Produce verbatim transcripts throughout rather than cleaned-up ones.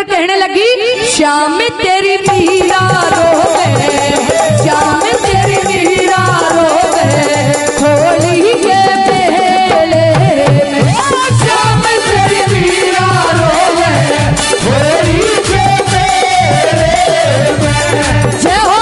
कर कहने लगी, श्याम तेरी मीरा रोवे, श्याम तेरी मीरा रोवे, होली के मेले में, श्याम तेरी मीरा रोवे, होली के मेले में। जय हो।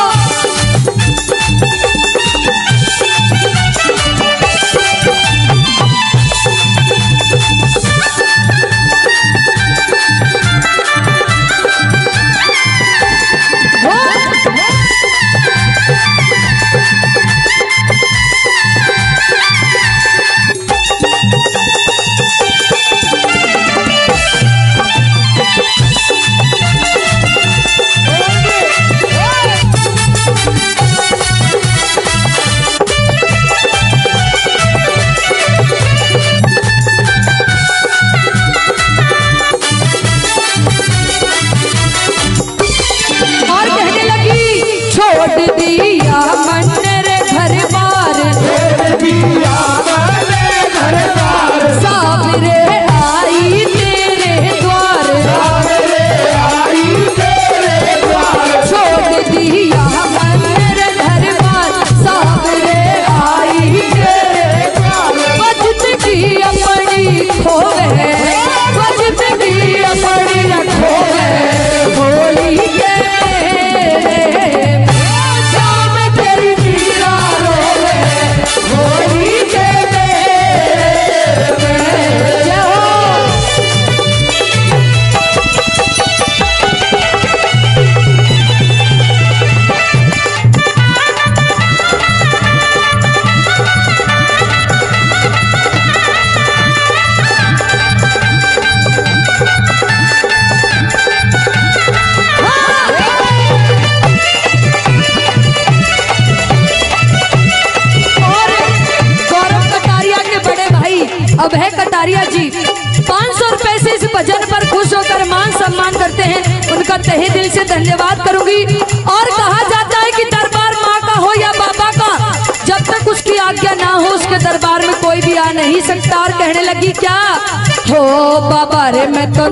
अभय कटारिया जी पाँच सौ रुपए से इस भजन पर खुश होकर मान सम्मान करते हैं, उनका तहे दिल से धन्यवाद करूंगी। और कहा जाता है कि दरबार माँ का हो या बाबा का, जब तक उसकी आज्ञा ना हो उसके दरबार में कोई भी आ नहीं सकता। और कहने लगी क्या हो, बाबा रे मैं तो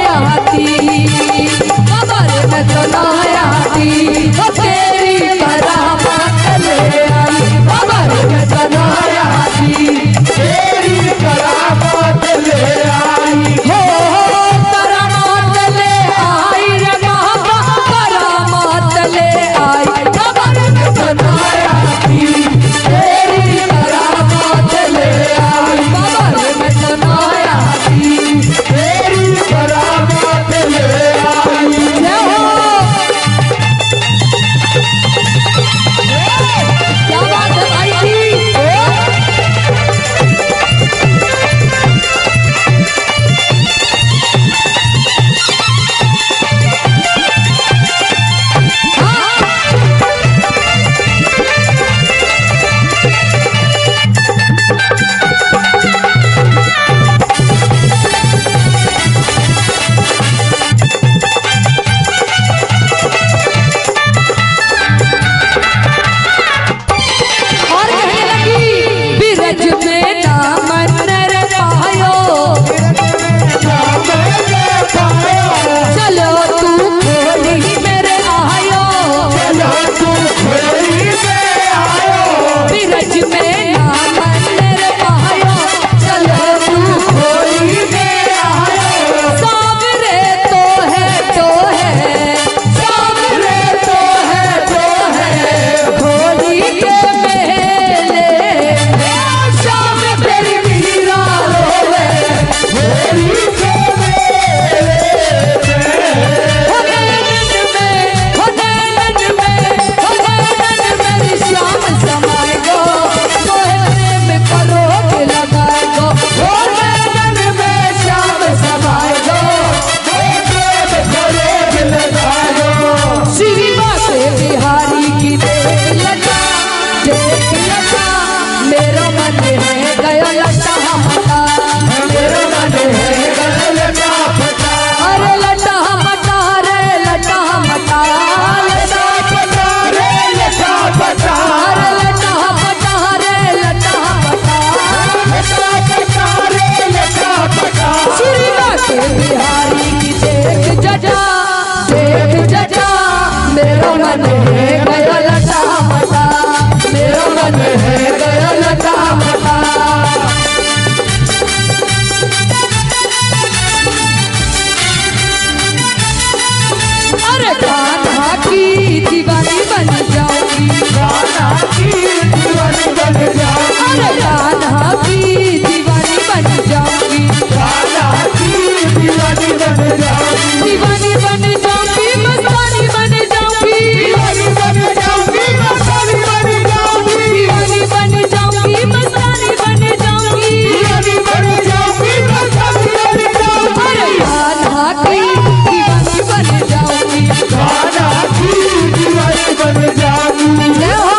नौयाती, बाबा रे मैं तो नौयाती, तेरी करामत ले आई, बाबा रे मैं तो नौयाती, तेरी करामत ले आई, हो करामत ले आई रे बाबा, करामत ले आई, बाबा रे मैं तो नौयाती, तेरी करामत ले आई, बाबा रे मैं तो नौयाती, तेरी करामत ले आई। देख जटा मेरा मन है गया लटा मटा, मेरा मन है गया लटा मटा। अरे कान्हा की दीवानी बन जाऊंगी, कान्हा की दीवानी बन जाऊंगी, अरे कान्हा की दीवानी बन जाऊंगी, कान्हा की दीवानी बन जाऊंगी, दीवानी बन जाऊंगी, मस्तानी बन जाऊंगी, दीवानी बन जाऊंगी, मस्तानी बन जाऊंगी, दीवानी बन जाऊंगी, मस्तानी बन जाऊंगी, दीवानी बन जाऊंगी, मस्तानी बन जाऊंगी। अरे कान्हा की दीवानी बन जाऊंगी, कान्हा की दीवानी बन जाऊंगी। जय हो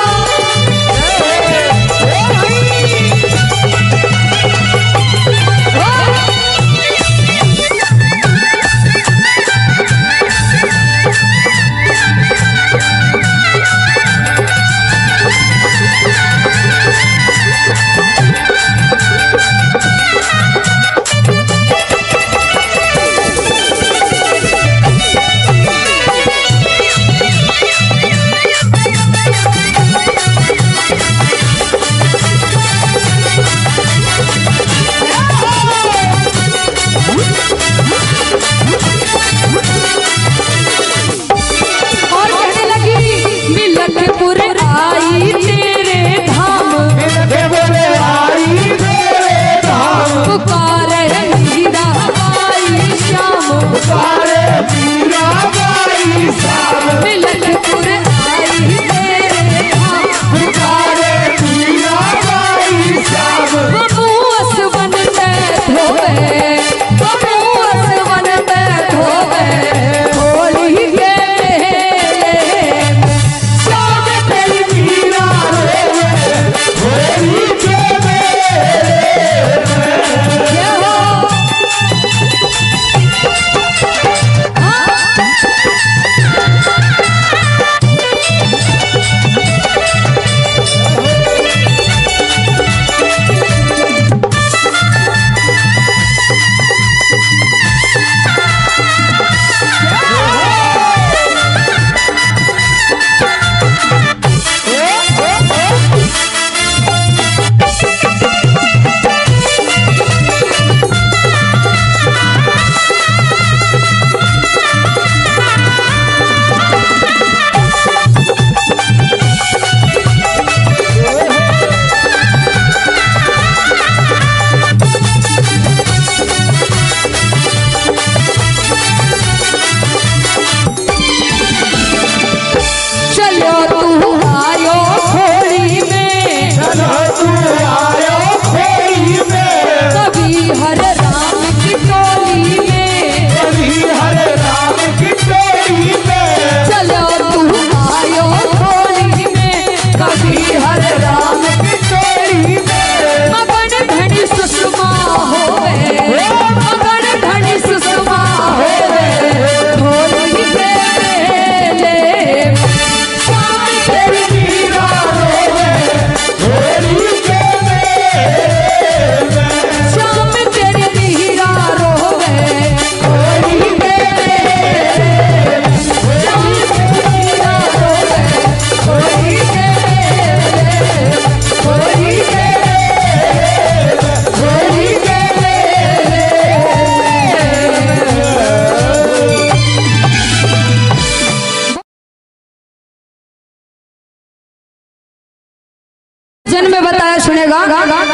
भजन में बताया सुनेगा।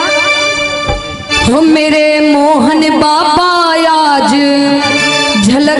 हो मेरे मोहन बाबा आज झलक